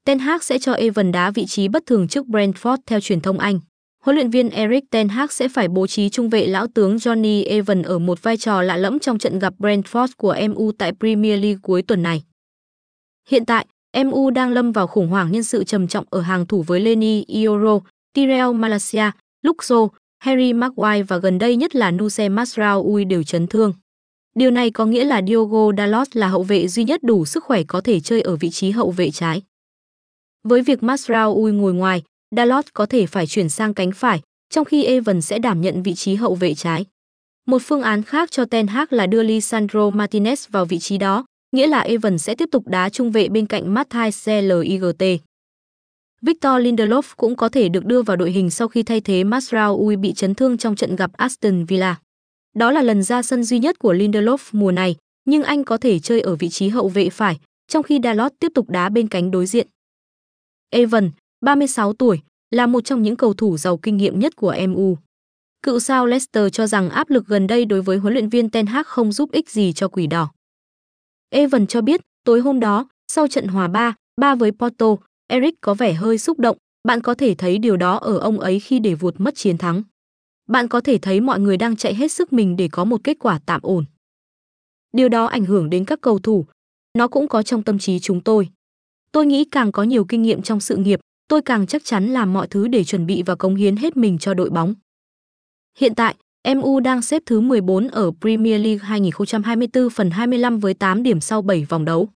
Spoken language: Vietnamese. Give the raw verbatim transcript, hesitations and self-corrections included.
Ten Hag sẽ cho Evan đá vị trí bất thường trước Brentford theo truyền thông Anh. Huấn luyện viên Erik ten Hag sẽ phải bố trí trung vệ lão tướng Johnny Evans ở một vai trò lạ lẫm trong trận gặp Brentford của em u tại Premier League cuối tuần này. Hiện tại, em u đang lâm vào khủng hoảng nhân sự trầm trọng ở hàng thủ với Leny Yoro, Tyrell Malacia, Luke Shaw, Harry Maguire và gần đây nhất là Noussair Mazraoui đều chấn thương. Điều này có nghĩa là Diogo Dalot là hậu vệ duy nhất đủ sức khỏe có thể chơi ở vị trí hậu vệ trái. Với việc Mazraoui ngồi ngoài, Dalot có thể phải chuyển sang cánh phải, trong khi Evans sẽ đảm nhận vị trí hậu vệ trái. Một phương án khác cho Ten Hag là đưa Lisandro Martinez vào vị trí đó, nghĩa là Evans sẽ tiếp tục đá trung vệ bên cạnh Matthijs de Ligt. Victor Lindelof cũng có thể được đưa vào đội hình sau khi thay thế Mazraoui bị chấn thương trong trận gặp Aston Villa. Đó là lần ra sân duy nhất của Lindelof mùa này, nhưng anh có thể chơi ở vị trí hậu vệ phải, trong khi Dalot tiếp tục đá bên cánh đối diện. Evans, ba mươi sáu tuổi, là một trong những cầu thủ giàu kinh nghiệm nhất của em u. Cựu sao Leicester cho rằng áp lực gần đây đối với huấn luyện viên Ten Hag không giúp ích gì cho Quỷ Đỏ. Evans cho biết, tối hôm đó, sau trận hòa ba ba với Porto, Eric có vẻ hơi xúc động, bạn có thể thấy điều đó ở ông ấy khi để vụt mất chiến thắng. Bạn có thể thấy mọi người đang chạy hết sức mình để có một kết quả tạm ổn. Điều đó ảnh hưởng đến các cầu thủ, nó cũng có trong tâm trí chúng tôi. Tôi nghĩ càng có nhiều kinh nghiệm trong sự nghiệp, tôi càng chắc chắn làm mọi thứ để chuẩn bị và cống hiến hết mình cho đội bóng. Hiện tại, em u đang xếp thứ mười bốn ở Premier League hai nghìn không trăm hai mươi tư phần hai mươi lăm với tám điểm sau bảy vòng đấu.